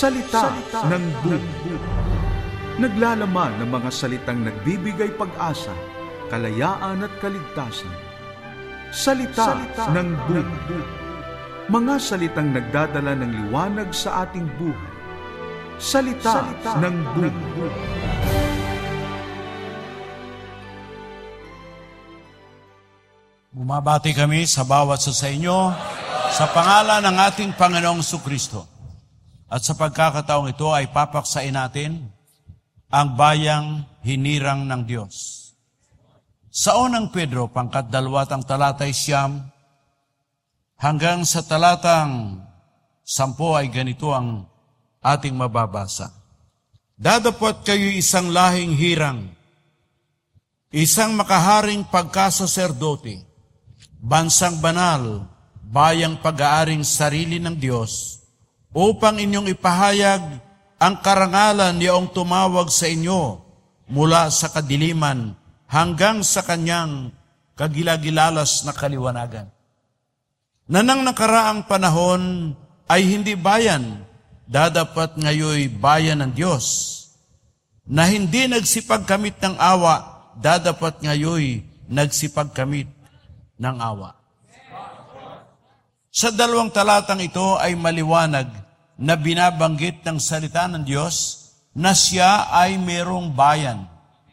Salita ng Buhay. Naglalaman ng mga salitang nagbibigay pag-asa, kalayaan at kaligtasan. Salita ng Buhay. Mga salitang nagdadala ng liwanag sa ating buhay. Salita ng Buhay. Bumabati kami sa bawat sa inyo sa pangalan ng ating Panginoong Jesucristo. At sa pagkakataong ito ay papaksain natin ang bayang hinirang ng Diyos. Sa unang Pedro, pangkat 2 talatay 9, hanggang sa talatang 10 ay ganito ang ating mababasa. Dadapot kayo isang lahing hirang, isang makaharing pagkasaserdote, bansang banal, bayang pag-aaring sarili ng Diyos, upang inyong ipahayag ang karangalan niyong tumawag sa inyo mula sa kadiliman hanggang sa kanyang kagilagilalas na kaliwanagan. Na nang nakaraang panahon ay hindi bayan, dadapat ngayoy bayan ng Diyos. Na hindi nagsipagkamit ng awa, dadapat ngayoy nagsipagkamit ng awa. Sa 2 talatang ito ay maliwanag na binabanggit ng salita ng Diyos na siya ay mayroong bayan.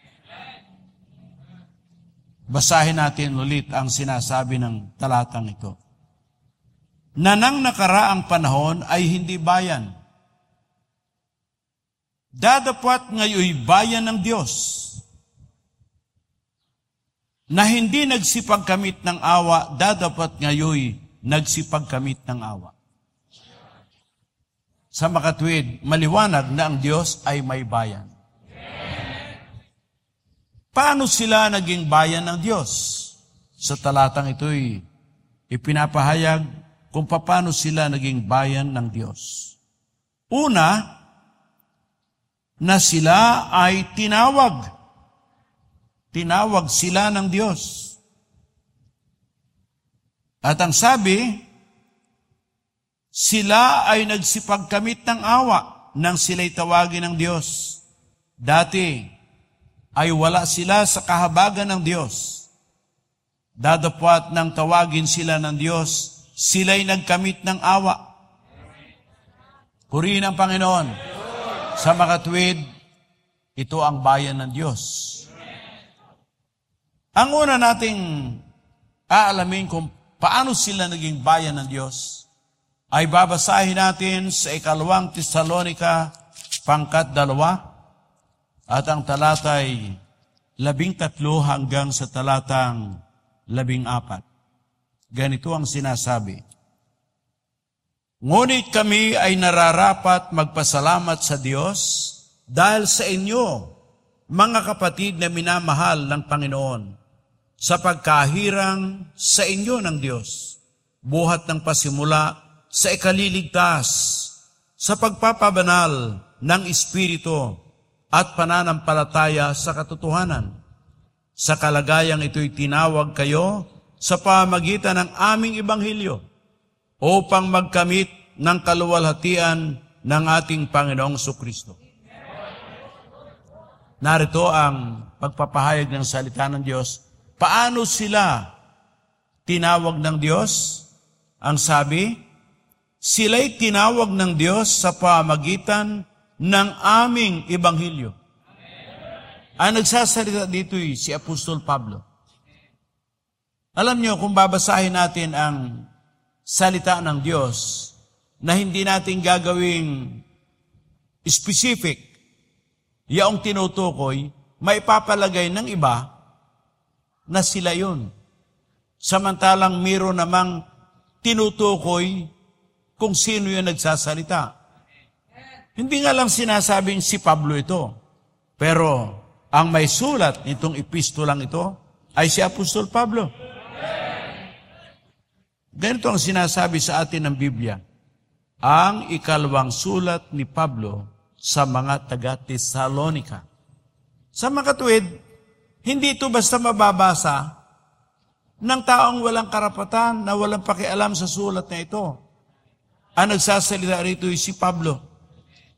Basahin natin ulit ang sinasabi ng talatang ito. Na nang nakaraang panahon ay hindi bayan. Dadapat ngayoy bayan ng Diyos. Na hindi nagsipagkamit ng awa, dadapat ngayoy nagsipagkamit ng awa. Sa makatwid, maliwanag na ang Diyos ay may bayan. Paano sila naging bayan ng Diyos? Sa talatang ito'y ipinapahayag kung paano sila naging bayan ng Diyos. Una, na sila ay tinawag. Tinawag sila ng Diyos. At ang sabi, sila ay nagsipagkamit ng awa nang sila'y tawagin ng Diyos. Dati ay wala sila sa kahabagan ng Diyos. Dadapwat nang tawagin sila ng Diyos, sila'y nagkamit ng awa. Purihin ang Panginoon. Sa makatwid, ito ang bayan ng Diyos. Ang una nating aalamin kung paano sila naging bayan ng Diyos, ay babasahin natin sa 2 Tesalonica, pangkat 2, at ang talatay 13 hanggang sa talatang 14. Ganito ang sinasabi. Ngunit kami ay nararapat magpasalamat sa Diyos dahil sa inyo, mga kapatid na minamahal ng Panginoon, sa pagkahirang sa inyo ng Diyos, buhat ng pasimula sa ikaliligtas, sa pagpapabanal ng Espiritu at pananampalataya sa katotohanan. Sa kalagayang ito'y tinawag kayo sa pamagitan ng aming Ebanghelyo upang magkamit ng kaluwalhatian ng ating Panginoong Jesucristo. Narito ang pagpapahayag ng salita ng Diyos. Paano sila tinawag ng Diyos? Ang sabi, sila'y tinawag ng Diyos sa pamagitan ng aming Ebanghelyo. Ang nagsasalita dito'y si Apostol Pablo. Alam niyo, kung babasahin natin ang salita ng Diyos, na hindi natin gagawing specific, yaong tinutukoy, may papalagay ng iba na sila yun. Samantalang mayroon namang tinutukoy kung sino yung nagsasalita. Hindi nga lang sinasabing si Pablo ito. Pero ang may sulat nitong epistolang ito ay si Apostol Pablo. Ganito ang sinasabi sa atin ng Biblia. Ang ikalawang sulat ni Pablo sa mga taga-Tesalonica. Sa makatuwid, hindi ito basta mababasa ng taong walang karapatan na walang pakialam sa sulat na ito. Ang nagsasalita rito ay si Pablo.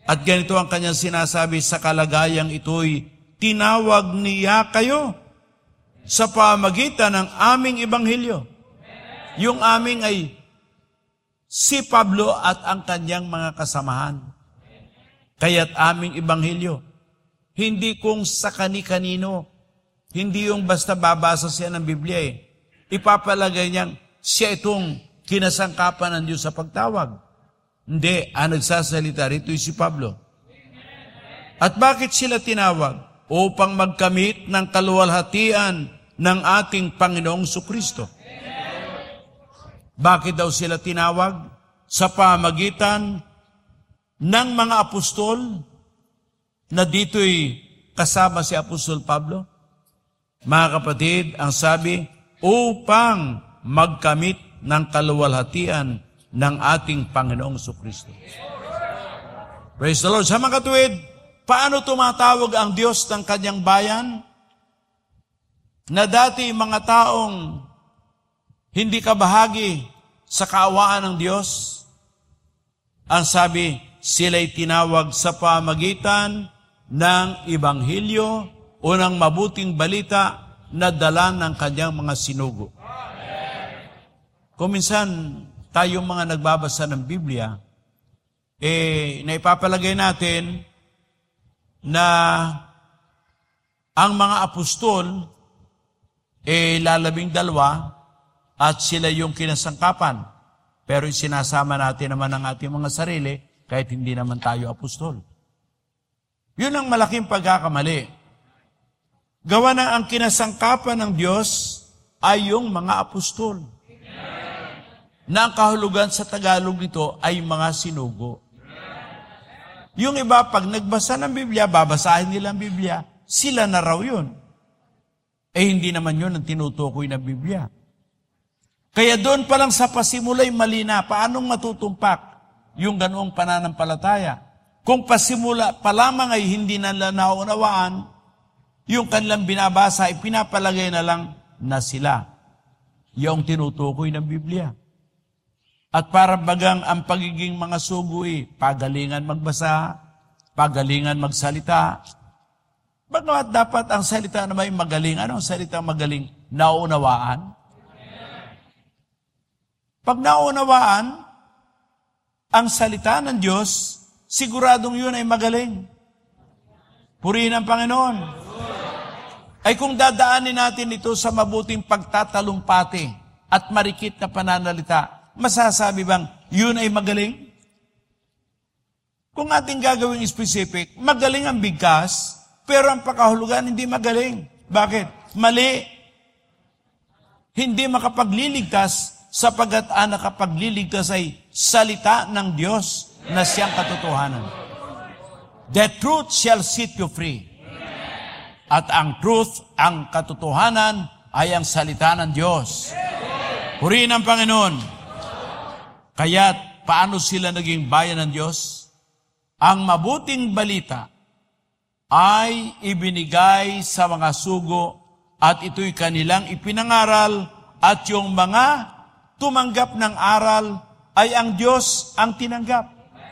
At ganito ang kanyang sinasabi, sa kalagayang ito'y tinawag niya kayo sa pamagitan ng aming ebanghelyo. Yung aming ay si Pablo at ang kanyang mga kasamahan. Kaya't aming ebanghelyo. Hindi kung sa kani-kanino. Hindi yung basta babasa siya ng Biblia Ipapalagay niyang siya itong kinasangkapan ng Diyos sa pagtawag. Hindi, ang nagsasalita rito si Pablo. At bakit sila tinawag? Upang magkamit ng kaluwalhatian ng ating Panginoong Sukristo. Bakit daw sila tinawag? Sa pamagitan ng mga apostol na dito'y kasama si Apostol Pablo. Mga kapatid, ang sabi, upang magkamit ng kaluwalhatian ng ating Panginoong Sukristo. Praise the Lord. Sa mga katuwid, paano tumatawag ang Diyos ng kanyang bayan? Na dati mga taong hindi kabahagi sa kaawaan ng Diyos, ang sabi, sila'y tinawag sa pamagitan ng Ebanghelyo o ng mabuting balita na dala ng kanyang mga sinugo. Kung minsan tayong mga nagbabasa ng Biblia, naipapalagay natin na ang mga apostol, 12 at sila yung kinasangkapan. Pero sinasama natin naman ang ating mga sarili kahit hindi naman tayo apostol. Yun ang malaking pagkakamali. Gawa na ang kinasangkapan ng Diyos ay yung mga apostol. Na ang kahulugan sa Tagalog nito ay mga sinugo. Yung iba, pag nagbasa ng Biblia, babasahin nila ang Biblia, sila na raw yun. Hindi naman yun ang tinutukoy ng Biblia. Kaya doon pa lang sa pasimula'y mali na, paanong matutumpak yung ganoong pananampalataya? Kung pasimula pa lamang ay hindi nila naunawaan, yung kanilang binabasa ay pinapalagay na lang na sila. Yung tinutukoy ng Biblia. At para bagang ang pagiging mga sugo pagalingan magbasa, pagalingan magsalita. Bagamat dapat ang salita na may magaling. Ano ang salita magaling? Naunawaan. Pag naunawaan, ang salita ng Diyos, siguradong yun ay magaling. Purihin ang Panginoon. Ay kung dadaanin natin ito sa mabuting pagtatalumpati at marikit na pananalita, masasabi bang yun ay magaling? Kung ating gagawing specific, magaling ang bigkas, pero ang pakahulugan hindi magaling. Bakit? Mali. Hindi makapagliligtas sapagat ang nakapagliligtas ay salita ng Diyos na siyang katotohanan. The truth shall set you free. At ang truth, ang katotohanan, ay ang salita ng Diyos. Purihin ang Panginoon. Kaya't paano sila naging bayan ng Diyos? Ang mabuting balita ay ibinigay sa mga sugo at ito'y kanilang ipinangaral at yung mga tumanggap ng aral ay ang Diyos ang tinanggap.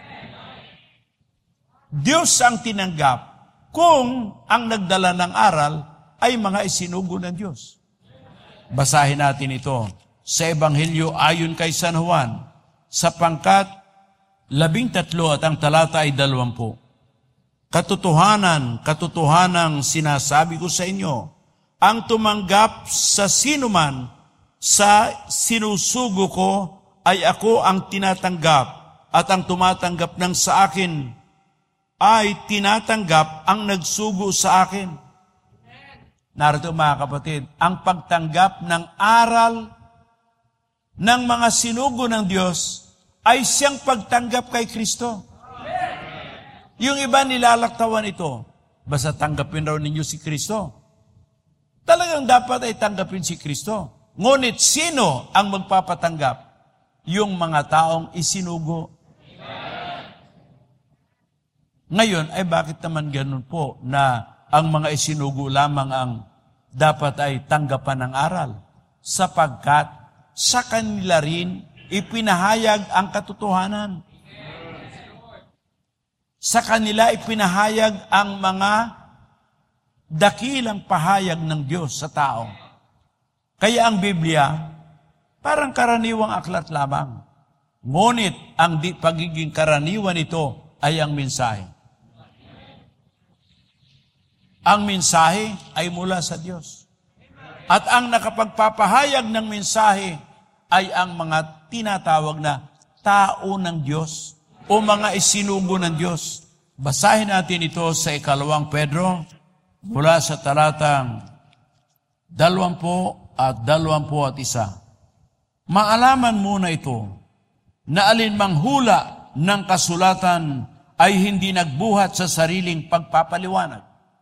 Diyos ang tinanggap kung ang nagdala ng aral ay mga isinugo ng Diyos. Basahin natin ito sa Ebanghelyo ayon kay San Juan, sa pangkat 13 at ang talata ay 20. Katotohanan sinasabi ko sa inyo, ang tumanggap sa sinuman sa sinusugo ko ay ako ang tinatanggap at ang tumatanggap ng sa akin ay tinatanggap ang nagsugo sa akin. Narito mga kapatid, ang pagtanggap ng aral ng mga sinugo ng Diyos ay siyang pagtanggap kay Kristo. Yung iba nilalaktawan ito, basta tanggapin raw ninyo si Kristo. Talagang dapat ay tanggapin si Kristo. Ngunit sino ang magpapatanggap? Yung mga taong isinugo. Ngayon, ay bakit naman ganun po na ang mga isinugo lamang ang dapat ay tanggapan ng aral? Sapagkat sa kanila rin ipinahayag ang katotohanan. Sa kanila ipinahayag ang mga dakilang pahayag ng Diyos sa tao. Kaya ang Biblia, parang karaniwang aklat lamang. Ngunit ang pagiging karaniwan nito ay ang mensahe. Ang mensahe ay mula sa Diyos. At ang nakapagpapahayag ng mensahe ay ang mga tinatawag na tao ng Diyos o mga isinugo ng Diyos. Basahin natin ito sa 2 Pedro mula sa talatang 20 at 21. Maalaman muna ito na alinmang hula ng kasulatan ay hindi nagbuhat sa sariling pagpapaliwanag.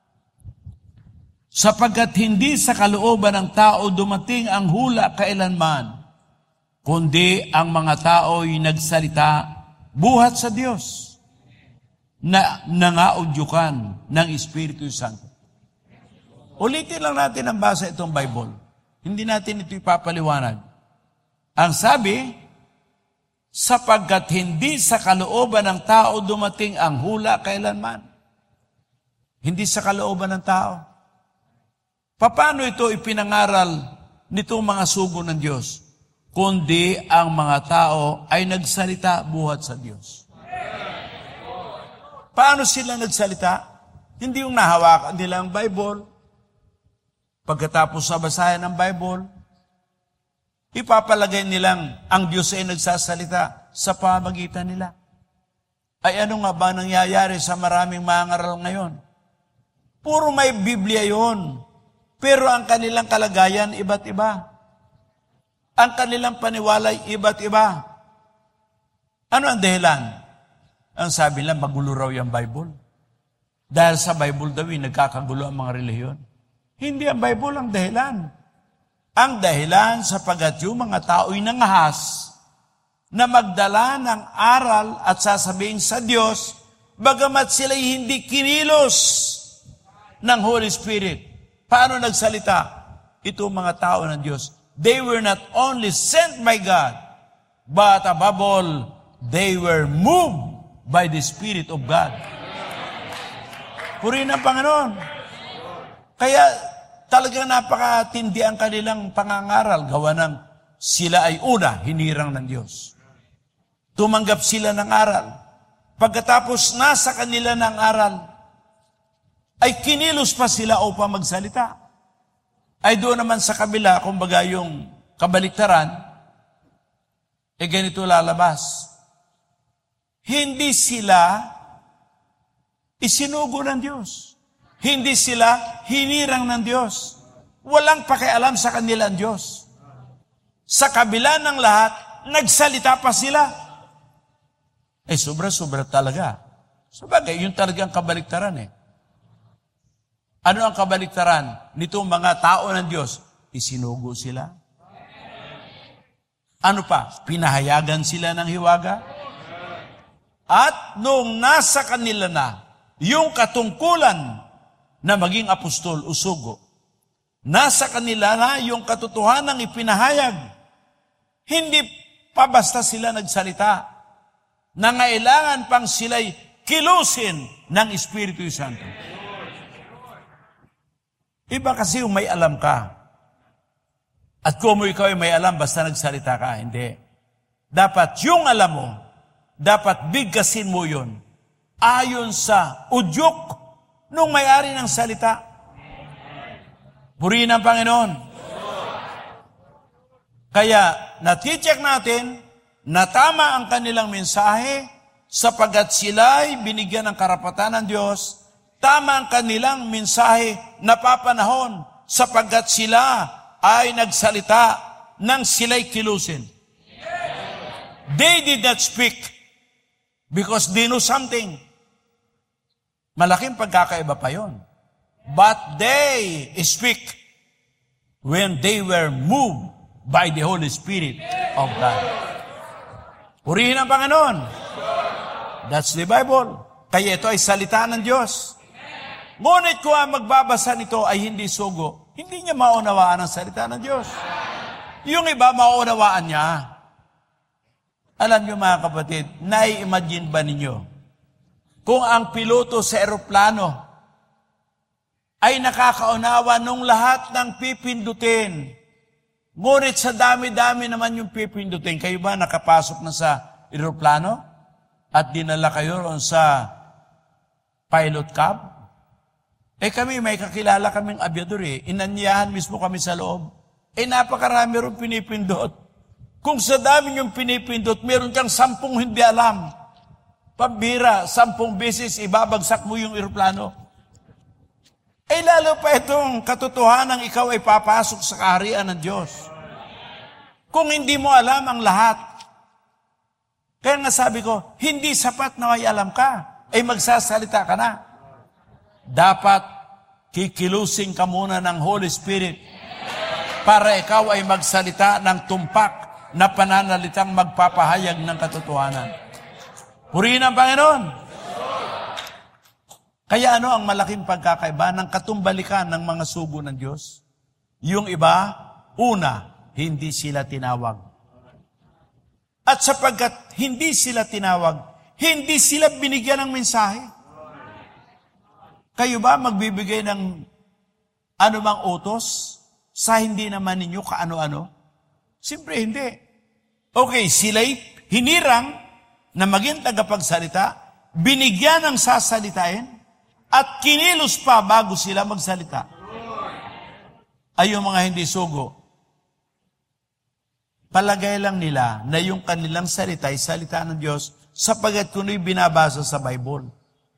Sapagkat hindi sa kalooban ng tao dumating ang hula kailanman, kundi ang mga tao ay nagsalita buhat sa Diyos na nangaudyukan ng Espiritu Santo. Ulitin lang natin ang basa itong Bible. Hindi natin ito ipapaliwanag. Ang sabi, sapagkat hindi sa kalooban ng tao dumating ang hula kailanman. Hindi sa kalooban ng tao. Paano ito ipinangaral nitong mga sugo ng Diyos? Kundi ang mga tao ay nagsalita buhat sa Diyos. Paano sila nagsalita? Hindi yung nahawakan nila ang Bible. Pagkatapos sa basahin ng Bible, ipapalagay nilang ang Diyos ay nagsasalita sa pamagitan nila. Ay ano nga ba nangyayari sa maraming mangaral ngayon? Puro may Biblia yon. Pero ang kanilang kalagayan, iba't iba. Ang kanilang paniwalay, iba't iba. Ano ang dahilan? Ang sabi nila, magulo raw yung Bible. Dahil sa Bible daw, nagkakagulo ang mga relihiyon. Hindi ang Bible ang dahilan. Ang dahilan sapagat yung mga tao'y nangahas na magdala ng aral at sasabihin sa Diyos, bagamat sila'y hindi kinilos ng Holy Spirit. Paano nagsalita? Ito mga tao ng Diyos. They were not only sent by God, but above all, they were moved by the Spirit of God. Purihin ang Panginoon. Kaya talagang napakatindi ang kanilang pangangaral. Gawa ng sila ay una, hinirang ng Diyos. Tumanggap sila ng aral. Pagkatapos nasa kanila ng aral, ay kinilos pa sila upang magsalita. Ay doon naman sa kabila, kumbaga yung kabaliktaran, ganito lalabas. Hindi sila isinugo ng Diyos. Hindi sila hinirang ng Diyos. Walang pakialam sa kanila ang Diyos. Sa kabila ng lahat, nagsalita pa sila. Sobra-sobra talaga. Sabagay, yun talagang kabaliktaran Ano ang kabaliktaran nitong mga tao ng Diyos? Isinugo sila. Ano pa? Pinahayagan sila ng hiwaga. At nung nasa kanila na yung katungkulan na maging apostol o sugo, nasa kanila na yung katotohanan ipinahayag, hindi pa basta sila nagsalita, nangailangan pang sila'y kilusin ng Espiritu Santo. Iba kasi yung may alam ka. At kung ikaw ay may alam, basta nagsalita ka, hindi. Dapat yung alam mo, dapat bigkasin mo yun ayon sa udyok nung may-ari ng salita. Purihin ang Panginoon. Kaya nati-check natin na tama ang kanilang mensahe sapagkat sila'y binigyan ng karapatan ng Diyos. Tama ang kanilang mensahe na papanahon sapagkat sila ay nagsalita nang sila'y kilusin. They did not speak because they know something. Malaking pagkakaiba pa yon. But they speak when they were moved by the Holy Spirit of God. Purihin ang Panginoon. That's the Bible. Kaya ito ay salita ng Diyos. Ngunit kung ang magbabasa nito ay hindi sugo, hindi niya maunawaan ang salita ng Diyos. Yung iba, maunawaan niya. Alam niyo mga kapatid, nai-imagine ba ninyo kung ang piloto sa eroplano ay nakakaunawa nung lahat ng pipindutin, ngunit sa dami-dami naman yung pipindutin, kayo ba nakapasok na sa eroplano at dinala kayo ron sa pilot cab? Kami, may kakilala kaming abyador inanyahan mismo kami sa loob. Napakarami ron pinipindot. Kung sa dami yung pinipindot, meron kang 10 hindi alam. Pambira, 10 beses ibabagsak mo yung eroplano. Lalo pa itong katotohanan ikaw ay papasok sa kaharian ng Diyos. Kung hindi mo alam ang lahat. Kaya nga sabi ko, hindi sapat na may alam ka, ay magsasalita ka na. Dapat kikilusing ka muna ng Holy Spirit para ikaw ay magsalita ng tumpak na pananalitang magpapahayag ng katotohanan. Purihin ang Panginoon. Kaya ano ang malaking pagkakaiba ng katumbalikan ng mga sugo ng Diyos? Yung iba, una, hindi sila tinawag. At sapagkat hindi sila tinawag, hindi sila binigyan ng mensahe. Kayo ba magbibigay ng anumang utos sa hindi naman ninyo kaano-ano? Siyempre hindi. Okay, sila'y hinirang na maging tagapagsalita, binigyan ng sasalitain, at kinilos pa bago sila magsalita. Ay yung mga hindi sugo, palagay lang nila na yung kanilang salita ay salita ng Diyos sapagkat kuno'y binabasa sa Bible.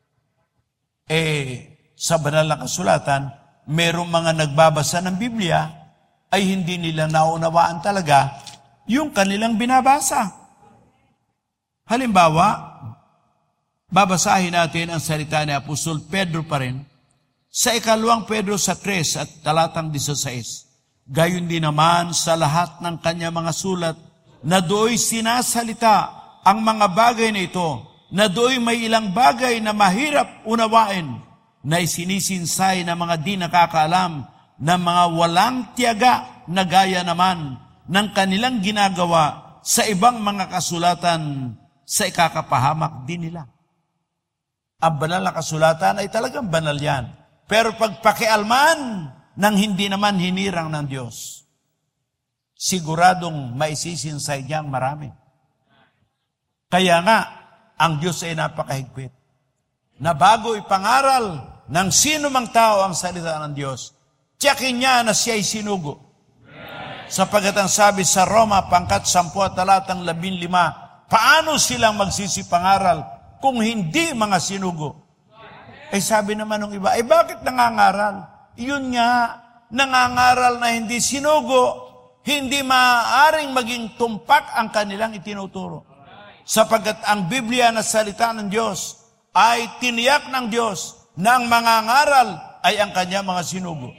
Sa banal na kasulatan, merong mga nagbabasa ng Biblia ay hindi nila naunawaan talaga yung kanilang binabasa. Halimbawa, babasahin natin ang salita ni Apostol Pedro pa rin sa 2 Pedro sa 3 at talatang 16. Gayon din naman sa lahat ng kanya mga sulat na do'y sinasalita ang mga bagay na ito, na do'y may ilang bagay na mahirap unawain, na isinisinsay ng mga di nakakaalam, ng mga walang tiyaga na gaya naman ng kanilang ginagawa sa ibang mga kasulatan sa ikakapahamak din nila. Ang banal na kasulatan ay talagang banal yan. Pero pagpakialman ng hindi naman hinirang ng Diyos, siguradong maisisinsay niyang marami. Kaya nga, ang Diyos ay napakahigpit. Na bago ipangaral ng sino mang tao ang salita ng Diyos, tiyakin niya na siya ay sinugo. Sapagkat ang sabi sa Roma, pangkat 10 talatang 15, paano silang magsisipangaral kung hindi mga sinugo? Sabi naman ng iba, bakit nangangaral? Yun nga, nangangaral na hindi sinugo, hindi maaaring maging tumpak ang kanilang itinuturo. Sapagkat ang Biblia na salita ng Diyos ay tiniyak ng Diyos na ang mangangaral ay ang kanya mga sinugo.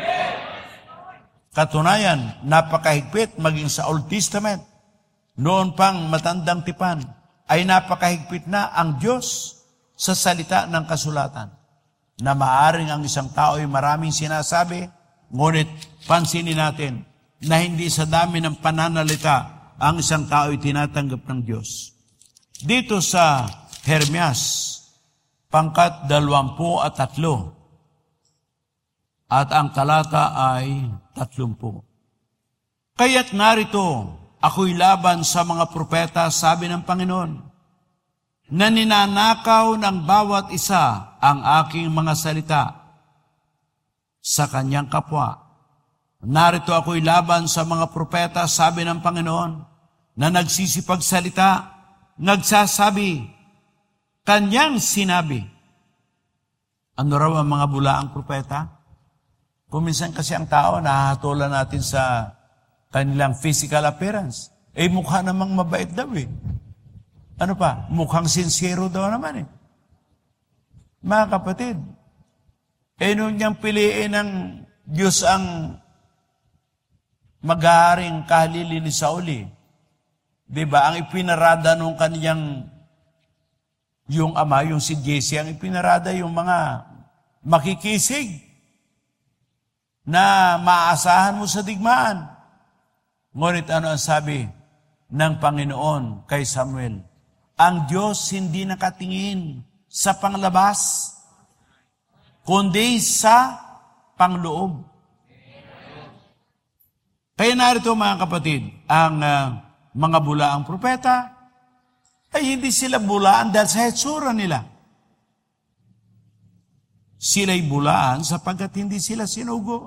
Katunayan, napakahigpit maging sa Old Testament. Noon pang matandang tipan, ay napakahigpit na ang Diyos sa salita ng kasulatan. Na maaring ang isang tao ay maraming sinasabi, ngunit pansinin natin na hindi sa dami ng pananalita ang isang tao ay tinatanggap ng Diyos. Dito sa Jeremias, pangkat 23, at ang talata ay 30. Kaya't narito, ako'y laban sa mga propeta, sabi ng Panginoon, na ninanakaw ng bawat isa ang aking mga salita sa kanyang kapwa. Narito ako'y laban sa mga propeta, sabi ng Panginoon, na nagsisipagsalita, nagsasabi, kanyang sinabi. Ano raw ang mga bulaang propeta? Kuminsan kasi ang tao, nahahatulan natin sa kanilang physical appearance. Mukha namang mabait daw Ano pa? Mukhang sincero daw naman Mga kapatid, noon niyang piliin ng Diyos ang mag-aaring kahalili ni Sauli. Diba? Ang ipinarada nung kaniyang yung ama, yung si Jesse, ang ipinarada yung mga makikisig na maaasahan mo sa digmaan. Ngunit ano ang sabi ng Panginoon kay Samuel? Ang Diyos hindi nakatingin sa panglabas, kundi sa pangloob. Kaya narito mga kapatid, ang mga bulaang propeta, ay hindi sila bulaan dahil sa hetsura nila. Sila'y bulaan sapagkat hindi sila sinugo.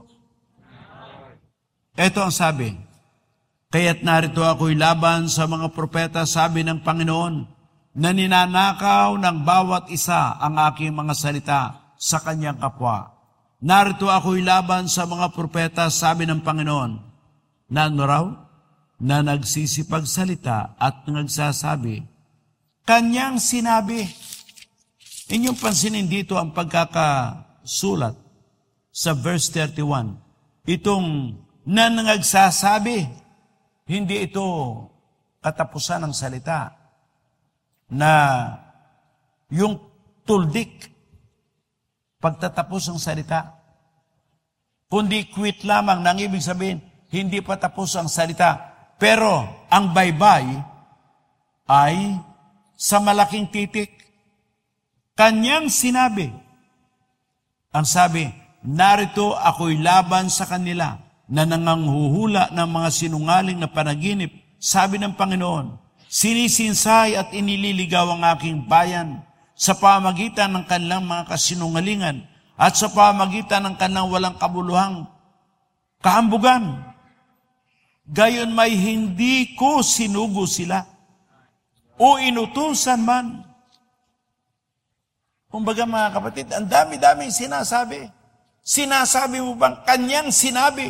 Ito ang sabi, kaya't narito ako'y laban sa mga propeta, sabi ng Panginoon, na ninanakaw ng bawat isa ang aking mga salita sa kanyang kapwa. Narito ako'y laban sa mga propeta, sabi ng Panginoon, na ano raw? Na nagsisipagsalita at nagsasabi, kanyang sinabi. Inyong pansinin dito ang pagkakasulat sa verse 31. Itong na nagsasabi, hindi ito katapusan ng salita. Na yung tuldik, pagtatapos ng salita. Kundi quit lamang, nang ibig sabihin, hindi pa tapos ang salita. Pero ang baybay ay sa malaking titik. Kanyang sinabi. Ang sabi, narito ako'y laban sa kanila na nanganghuhula ng mga sinungaling na panaginip. Sabi ng Panginoon, sinisinsay at inililigaw ang aking bayan sa pamagitan ng kanilang mga kasinungalingan at sa pamagitan ng kanilang walang kabuluhang kahambugan. Gayon may hindi ko sinugo sila o inutusan man. Kumbaga mga kapatid, ang dami-daming sinasabi. Sinasabi mo bang kanyang sinabi?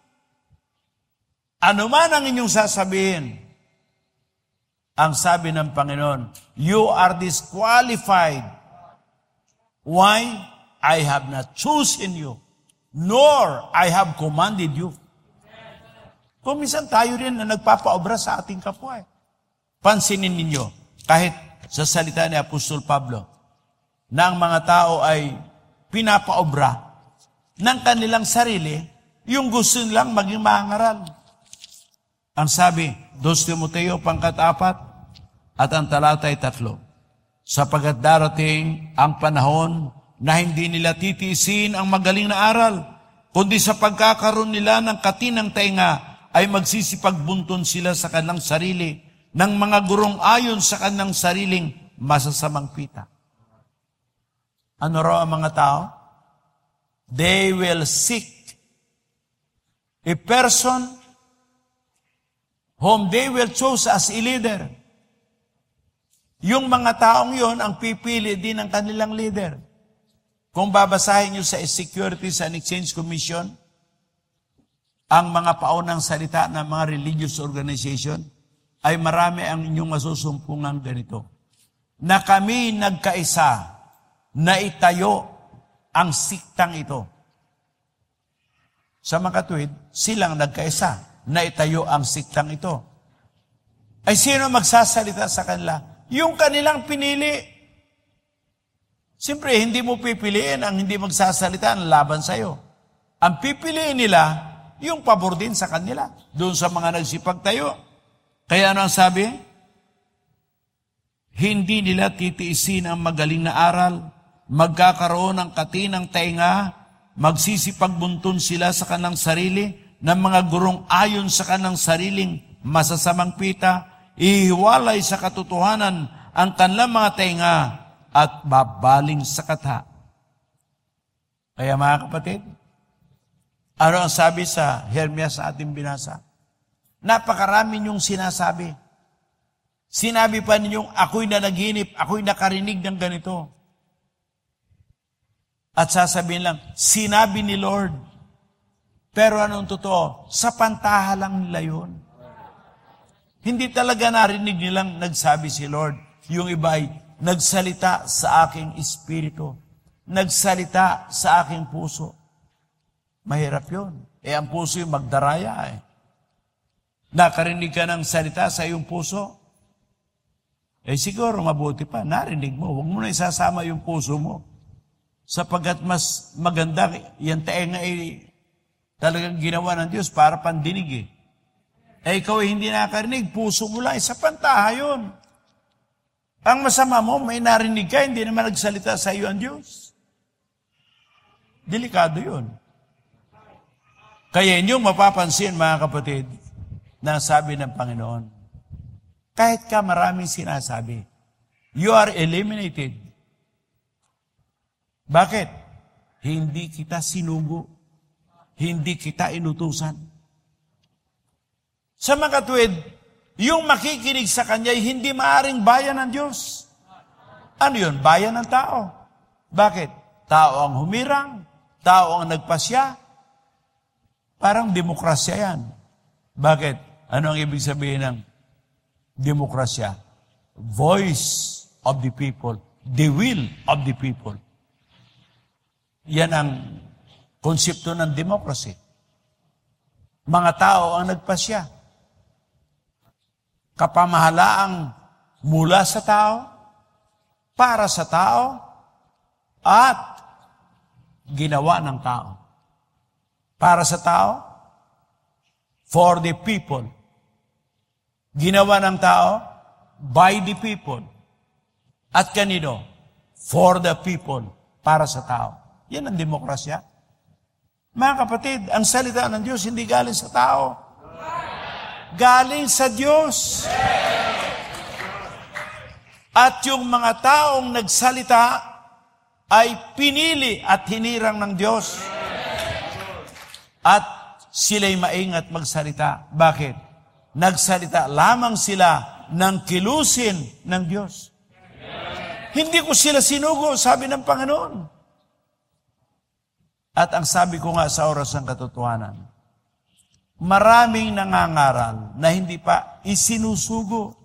Ano man ang inyong sasabihin, ang sabi ng Panginoon, you are disqualified. Why? I have not chosen you, nor I have commanded you. Kung minsan tayo rin na nagpapaobra sa ating kapwa. Pansinin ninyo, kahit sa salita ni Apostol Pablo, na ang mga tao ay pinapaobra ng kanilang sarili, yung gusto nilang maging mahangaral. Ang sabi, 2 Timoteo 4 at ang talata ay 3, sapagkat darating ang panahon na hindi nila titiisin ang magaling na aral, kundi sa pagkakaroon nila ng katinang tainga ay magsisipagbunton sila sa kanilang sarili ng mga gurong ayon sa kanilang sariling masasamang pita. Ano raw ang mga tao? They will seek a person whom they will choose as a leader. Yung mga taong yon ang pipili din ng kanilang leader. Kung babasahin nyo sa Securities and Exchange Commission, ang mga paunang salita ng mga religious organization, ay marami ang inyong masusumpungan ganito. Na kami nagkaisa na itayo ang siktang ito. Sa makatuwid, silang nagkaisa na itayo ang siktang ito. Ay sino magsasalita sa kanila? Yung kanilang pinili. Siyempre, hindi mo pipiliin ang hindi magsasalita ng laban sa'yo. Ang pipiliin nila, yung pabor din sa kanila. Doon sa mga nagsipagtayo. Kaya ano ang sabi? Hindi nila titiisin ang magaling na aral, magkakaroon ng katinang tainga, magsisipagbuntun sila sa kanang sarili, ng mga gurong ayon sa kanang sariling masasamang pita, ihiwalay sa katotohanan ang kanilang mga tainga at babaling sa katha. Kaya mga kapatid, ano ang sabi sa Jeremias sa ating binasa? Napakarami niyong sinasabi. Sinabi pa ninyong, ako'y nanaginip, ako'y nakarinig ng ganito. At sasabihin lang, sinabi ni Lord. Pero anong totoo? Sa pantaha lang nila yun. Hindi talaga narinig nilang nagsabi si Lord. Yung iba ay nagsalita sa aking espiritu. Nagsalita sa aking puso. Mahirap yun. Ang puso yung magdaraya eh. Nakarinig ka ng salita sa iyong puso? Siguro mabuti pa, narinig mo. Huwag mo na isasama yung puso mo. Sapagkat mas maganda, yan taenga talagang ginawa ng Diyos para pandinig eh. Ikaw ay hindi nakarinig, puso mo lang, sa pantaha yun. Ang masama mo, may narinig ka, hindi naman nagsalita sa iyo ang Diyos. Delikado yun. Kaya inyong mapapansin, mga kapatid, na sabi ng Panginoon, kahit ka maraming sinasabi, you are eliminated. Bakit? Hindi kita sinugo. Hindi kita inutusan. Sa mga katuwid, yung makikinig sa Kanya ay hindi maaring bayan ng Diyos. Ano yun? Bayan ng tao. Bakit? Tao ang humirang, tao ang nagpasya. Parang demokrasya yan. Bakit? Ano ang ibig sabihin ng demokrasya? Voice of the people. The will of the people. Yan ang konsepto ng democracy. Mga tao ang nagpasya. Kapamahalaang mula sa tao, para sa tao, at ginawa ng tao. Para sa tao, for the people. Ginawa ng tao, by the people. At kanino? For the people. Para sa tao. Yan ang demokrasya. Mga kapatid, ang salita ng Diyos hindi galing sa tao. Galing sa Diyos. At yung mga taong nagsalita ay pinili at hinirang ng Diyos. At sila'y maingat magsalita. Bakit? Nagsalita lamang sila ng kilusin ng Diyos. Hindi ko sila sinugo, sabi ng Panginoon. At ang sabi ko nga sa oras ng katotohanan, maraming nangangaral na hindi pa isinusugo.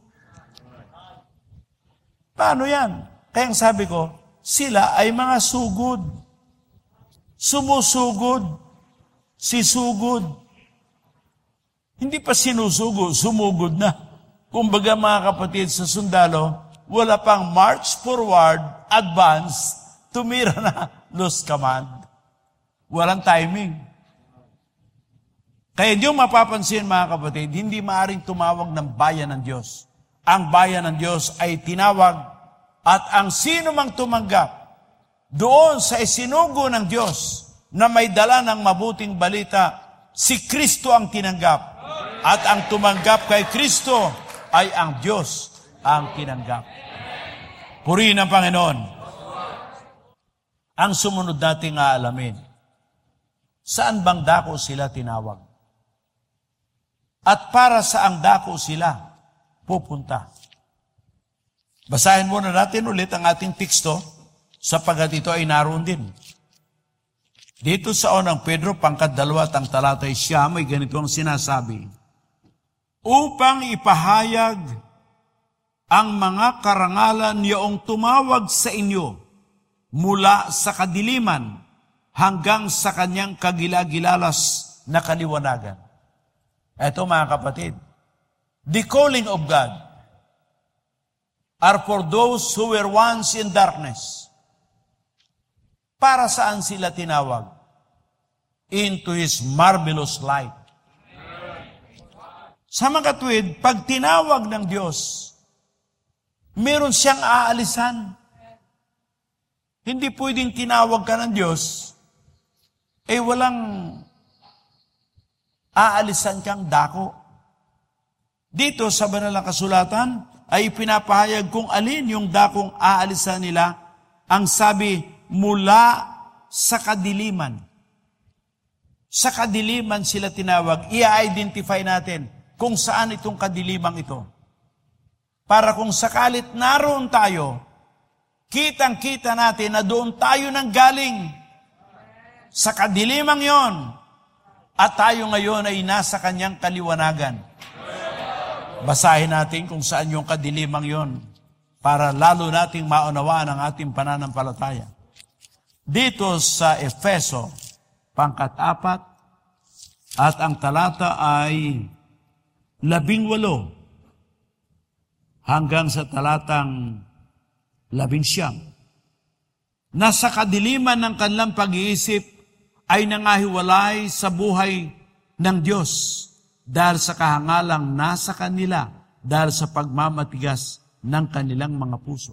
Paano yan? Kaya ang sabi ko, sila ay mga sugod. Sumusugod. Sisugod. Hindi pa sinusugo, sumugod na. Kumbaga mga kapatid sa sundalo, wala pang march forward, advance, tumira na, lose command. Walang timing. Kaya hindi yung mapapansin mga kapatid, hindi maaaring tumawag ng bayan ng Diyos. Ang bayan ng Diyos ay tinawag at ang sino mang tumanggap doon sa isinugo ng Diyos na may dala ng mabuting balita, si Kristo ang tinanggap. At ang tumanggap kay Kristo ay ang Diyos ang tinanggap. Purihin ang Panginoon. Ang sumunod nating aalamin, saan bang dako sila tinawag? At para saang dako sila pupunta? Basahin muna natin ulit ang ating teksto sapagkat ito ay naroon din. Dito sa unang Pedro, pangkat 2 ang talatay 9, may ganito ang sinasabi. Upang ipahayag ang mga karangalan niyong tumawag sa inyo mula sa kadiliman hanggang sa kanyang kagilagilalas na kaliwanagan. Ito mga kapatid, the calling of God are for those who were once in darkness. Para saan sila tinawag? Into His marvelous light. Sa mga katuwid, pag tinawag ng Diyos, meron siyang aalisan. Hindi pwedeng tinawag ka ng Diyos, walang aalisan kang dako. Dito sa banal na kasulatan ay pinapahayag kung alin yung dakong aalisan nila. Ang sabi, mula sa kadiliman. Sa kadiliman sila tinawag. I-identify natin kung saan itong kadilimang ito. Para kung sakalit naroon tayo, kitang-kita natin na doon tayo nang galing. Sa kadilimang yon, at tayo ngayon ay nasa kanyang kaliwanagan. Basahin natin kung saan yung kadilimang yon para lalo nating maunawaan ang ating pananampalataya. Dito sa Efeso, pangkat 4, at ang talata ay 18 hanggang sa talatang 11. Nasa kadiliman ng kanilang pag-iisip ay nangahiwalay sa buhay ng Diyos dahil sa kahangalang nasa kanila dahil sa pagmamatigas ng kanilang mga puso.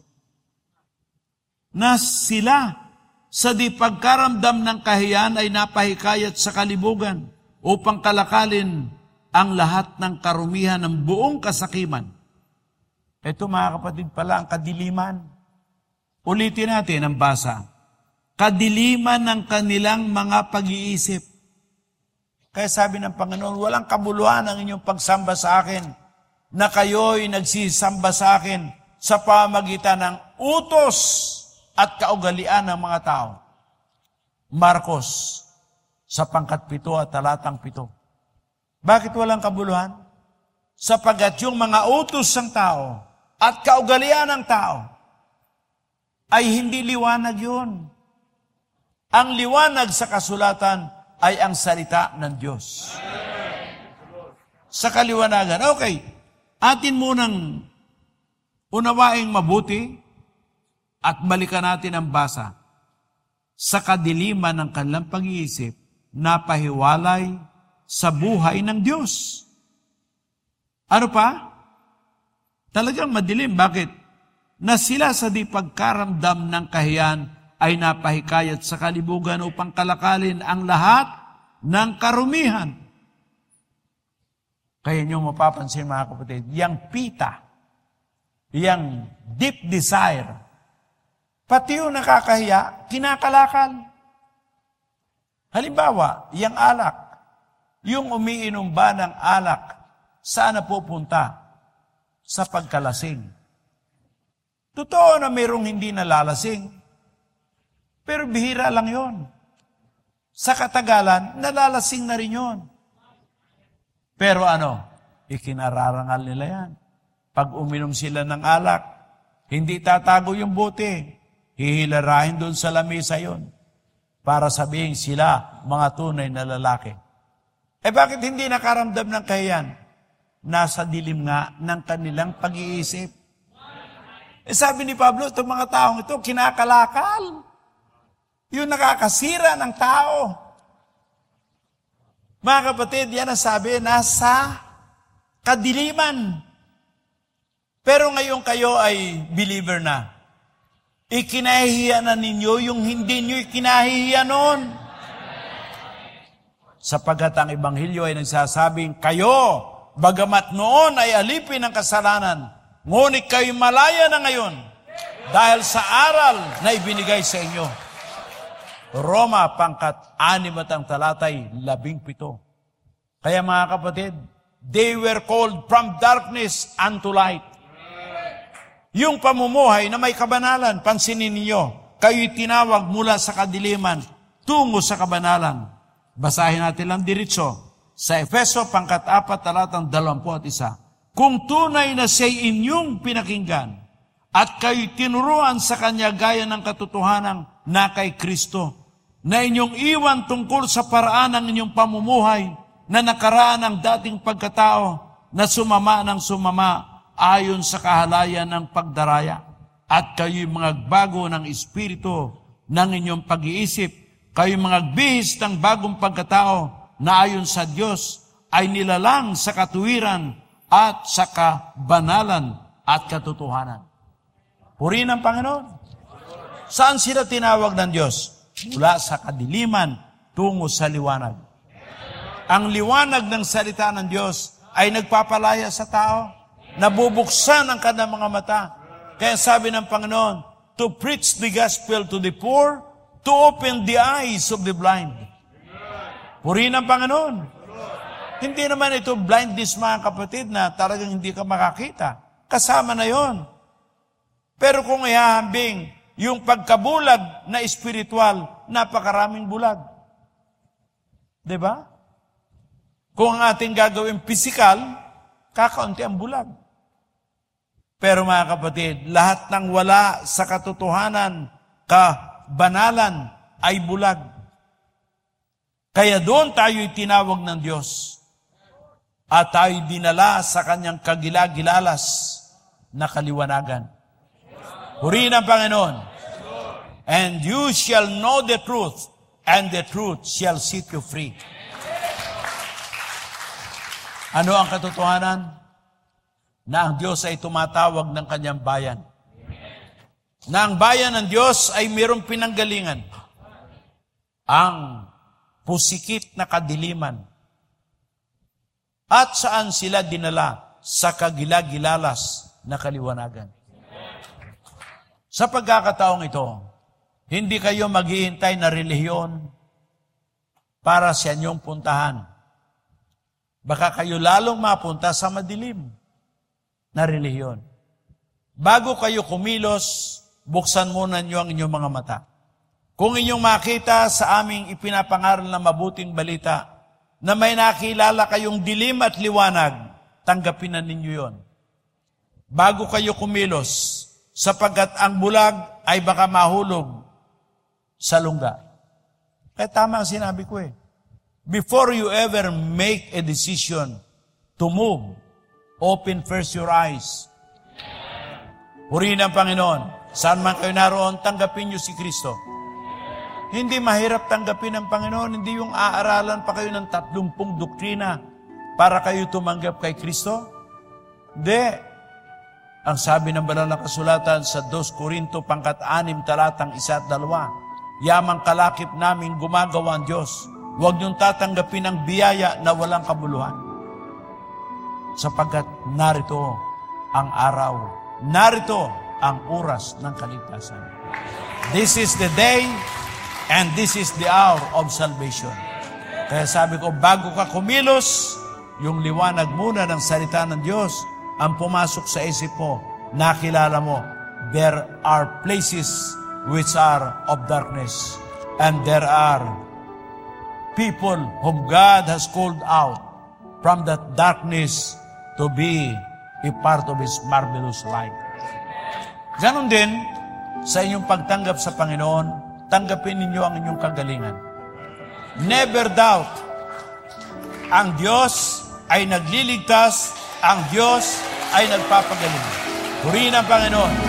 Na sila sa di pagkaramdam ng kahiyan ay napahikayat sa kalibugan upang kalakalin ang lahat ng karumihan ng buong kasakiman. Ito mga kapatid pala ang kadiliman. Ulitin natin ang basa. Kadiliman ng kanilang mga pag-iisip. Kaya sabi ng Panginoon, walang kabuluhan ang inyong pagsamba sa akin, na kayo'y nagsisamba sa akin sa pamagitan ng utos at kaugalian ng mga tao. Marcos, sa pangkat 7 at talatang 7. Bakit walang kabuluhan? Sapagat yung mga utos ng tao at kaugalian ng tao ay hindi liwanag yun. Ang liwanag sa kasulatan ay ang salita ng Diyos. Sa kaliwanagan. Okay, atin munang unawaing mabuti at balikan natin ang basa. Sa kadiliman ng kanilang pag-iisip, napahiwalay sa buhay ng Diyos. Ano pa? Talagang madilim. Bakit? Na sila sa di pagkaramdam ng kahiyan ay napahikayat sa kalibugan upang kalakalin ang lahat ng karumihan. Kaya niyo mapapansin mga kapatid, yang pita, yang deep desire, pati yung nakakahiya, kinakalakal. Halimbawa, yang alak, yung umiinom ba ng alak, saan na pupunta? Sa pagkalasing. Totoo na mayroong hindi nalalasing, pero bihira lang yon. Sa katagalan, nalalasing na rin yon. Pero ikinararangal nila yan. Pag uminom sila ng alak, hindi tatago yung bote. Hihilarahin doon sa lamesa yon para sabihin sila mga tunay na lalaki. Bakit hindi nakaramdam ng kahiyan? Nasa dilim nga ng kanilang pag-iisip. Sabi ni Pablo, itong mga taong ito, kinakalakal. Yung nakakasira ng tao. Mga kapatid, yan ang sabi, nasa kadiliman. Pero ngayon kayo ay believer na. Ikinahihiya na ninyo yung hindi nyo ikinahihiya noon. Sapagat ang Ebanghelyo ay nagsasabing, kayo, bagamat noon ay alipin ng kasalanan, ngunit kayo malaya na ngayon dahil sa aral na ibinigay sa inyo. Roma, pangkat 6 at ang talatay 17. Kaya mga kapatid, they were called from darkness unto light. Yung pamumuhay na may kabanalan, pansinin niyo, kayo'y tinawag mula sa kadiliman tungo sa kabanalan. Basahin natin lang diretso sa Efeso, pangkat 4, talatang 21. Kung tunay na siya'y inyong pinakinggan at kayo'y tinuruan sa Kanya gaya ng katotohanan na kay Kristo, na inyong iwan tungkol sa paraan ng inyong pamumuhay na nakaraan ng dating pagkatao na sumama ng sumama ayon sa kahalayan ng pagdaraya. At kayo'y magbago ng espiritu ng inyong pag-iisip, kayo'y magbihis ng bagong pagkatao na ayon sa Diyos ay nilalang sa katuwiran at sa kabanalan at katotohanan. Purihin ang Panginoon. Saan sila tinawag ng Diyos? Mula sa kadiliman tungo sa liwanag. Ang liwanag ng salita ng Diyos ay nagpapalaya sa tao. Nabubuksan ang kanilang mga mata. Kaya sabi ng Panginoon, to preach the gospel to the poor, to open the eyes of the blind. Purihin ang Panginoon. Hindi naman ito blindness mga kapatid na talagang hindi ka makakita. Kasama na yon. Pero kung ihahambing yung pagkabulag na espiritual, napakaraming bulag. Diba? Kung ang ating gagawin physical, kakaunti ang bulag. Pero mga kapatid, lahat ng wala sa katotohanan, kabanalan, ay bulag. Kaya doon tayo'y tinawag ng Diyos. At tayo'y dinala sa Kanyang kagilagilalas na kaliwanagan. Purihin ang Panginoon. And you shall know the truth, and the truth shall set you free. Ano ang katotohanan? na ang Diyos ay tumatawag ng kanyang bayan. Na ang bayan ng Diyos ay mayroong pinanggalingan. Ang pusikit na kadiliman. At saan sila dinala? Sa kagilagilalas na kaliwanagan. Sa pagkakataong ito, hindi kayo maghihintay na relihiyon para sa inyong puntahan. Baka kayo lalong mapunta sa madilim na relihiyon. Bago kayo kumilos, buksan muna niyo ang inyong mga mata. Kung inyong makita sa aming ipinapangaral na mabuting balita, na may nakilala kayong dilim at liwanag, tanggapin na ninyo yon. Bago kayo kumilos, sapagkat ang bulag ay baka mahulog sa lungga. Kaya tama ang sinabi ko eh. Before you ever make a decision to move, open first your eyes. Purihin ang Panginoon. Saan man kayo naroon, tanggapin niyo si Kristo. Hindi mahirap tanggapin ng Panginoon. Hindi yung aaralan pa kayo ng 30 doktrina para kayo tumanggap kay Kristo. Hindi. Ang sabi ng banal na kasulatan sa 2 Korinto 6, talatang 1 at 2, yamang kalakip namin gumagawa ang Diyos. Huwag niyong tatanggapin ang biyaya na walang kabuluhan. Sapagkat narito ang araw, narito ang oras ng kaligtasan. This is the day and this is the hour of salvation. Kaya sabi ko, bago ka kumilos, yung liwanag muna ng salita ng Diyos ang pumasok sa isip mo, nakilala mo, there are places which are of darkness and there are people whom God has called out from that darkness to be a part of His marvelous light. Ganon din, sa inyong pagtanggap sa Panginoon, tanggapin ninyo ang inyong kagalingan. Never doubt, ang Diyos ay nagliligtas, ang Diyos ay nagpapagaling. Purihin ang Panginoon.